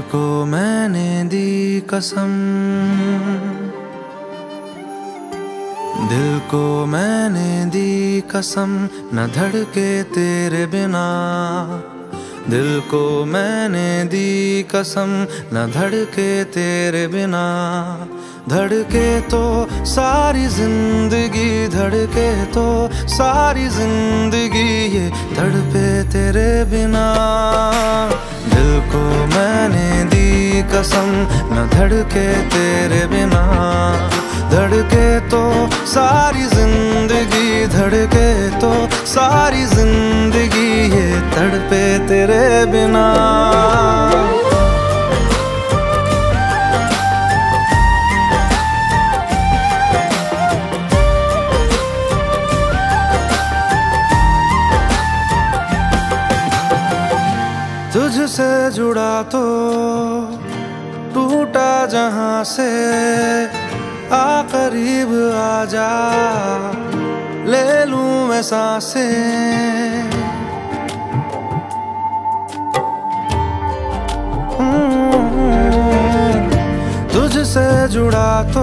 को मैंने दी कसम, दिल को मैंने दी कसम, न धड़के तेरे बिना। दिल को मैंने दी कसम, न धड़के तेरे बिना। धड़के तो सारी जिंदगी, धड़के तो सारी जिंदगी, ये तड़पे तेरे बिना। दिल को मैंने दी कसम, न धड़के तेरे बिना। धड़के तो सारी जिंदगी, धड़के तो सारी जिंदगी, ये तड़पे तेरे बिना। तुझसे जुड़ा तो टूटा जहां से, आ करीब आजा, ले लूं मैं सांसें। तुझसे जुड़ा तो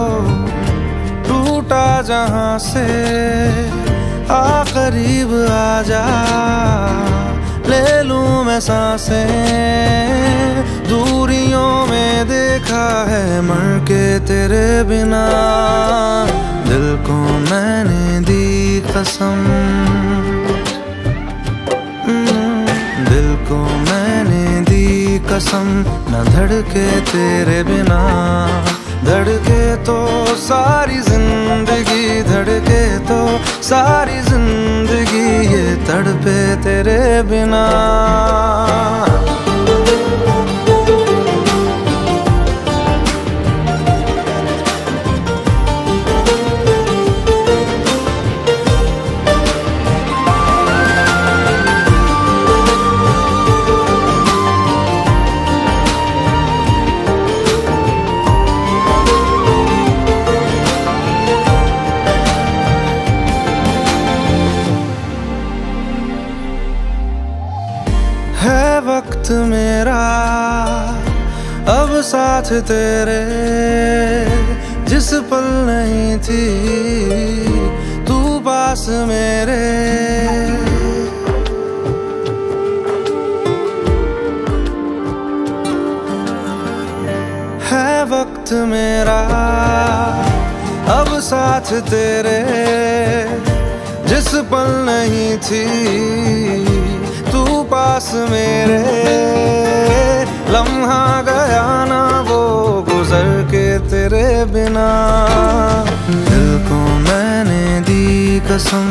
टूटा जहां से, आ करीब आजा, ले लूं मैं सांसें। दूरियों में देखा है मर के तेरे बिना। दिल को मैंने दी कसम, दिल को मैंने दी कसम, न धड़के तेरे बिना। धड़के तो सारी जिंदगी, धड़के तो सारी जिंदगी, ये तड़पे तेरे बिना। है वक्त मेरा अब साथ तेरे, जिस पल नहीं थी तू पास मेरे। है वक्त मेरा अब साथ तेरे, जिस पल नहीं थी तू पास मेरे। लम्हा गया ना वो गुजर के तेरे बिना। दिल को मैंने दी कसम,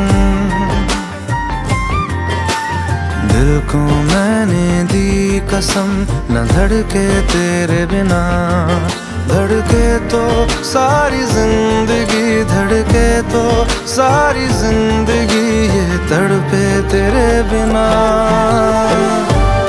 दिल को मैंने दी कसम, न धड़के तेरे बिना। धड़के तो सारी जिंदगी, धड़के तो सारी जिंदगी, ये तड़पे तेरे बिना।